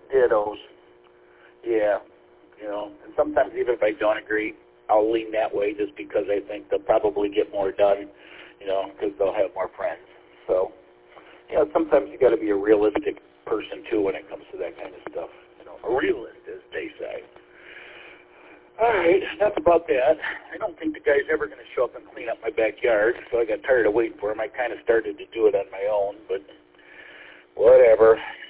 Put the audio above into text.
Dittos. Yeah. And sometimes even if I don't agree, I'll lean that way just because I think they'll probably get more done, because they'll have more friends. So, sometimes you got to be a realistic person too when it comes to that kind of stuff. A realist, as they say. All right, enough about that. I don't think the guy's ever going to show up and clean up my backyard, so I got tired of waiting for him. I kind of started to do it on my own, but whatever.